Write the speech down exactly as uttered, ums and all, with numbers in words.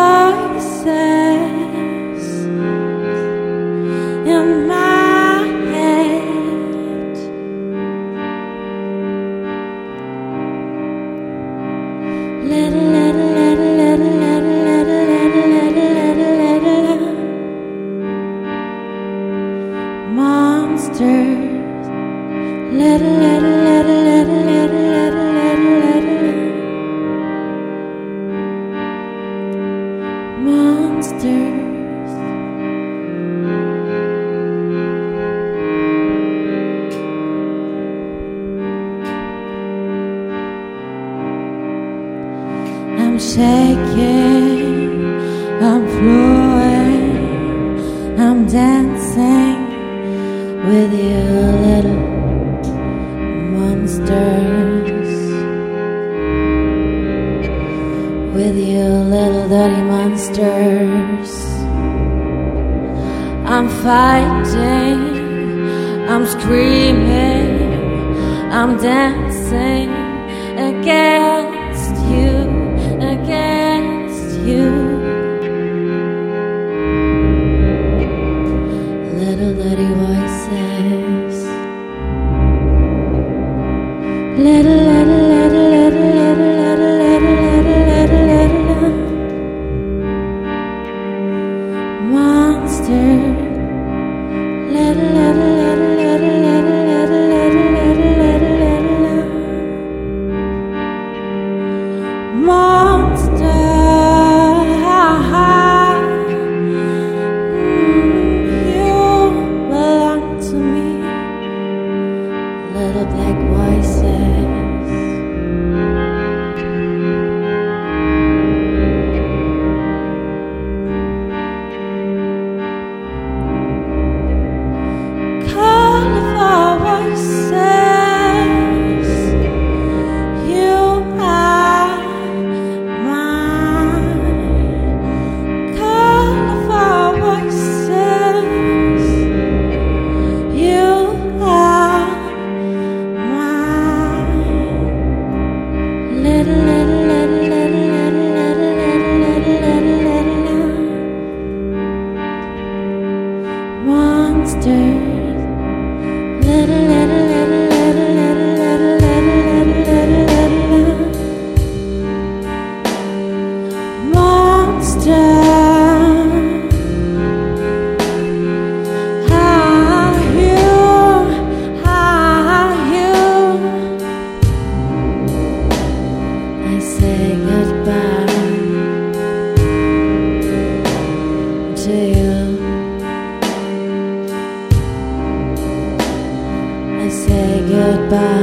voices in my head. Little, little, little, little, little, little, little, little, little, little monsters. Little, little, little, little, little, little, little, little monsters. I'm shaking, I'm flowing, I'm dancing with you, little monsters. With you, little dirty monsters. I'm fighting, I'm screaming, I'm dancing against you, against you. Little dirty voices. Little, little, little, little, little, little, little, little, little, little monster. Little, little, little, little, little, little, little, little, little, little monster. You belong to me. Little black voices. Colorful voices. You are mine. Colorful voices. You are little, little, little, little, little, little, little, little, little, little monsters. Little, little, little, little, little, little, little, little, little, monster. How you, how you. I say goodbye to you. I say goodbye.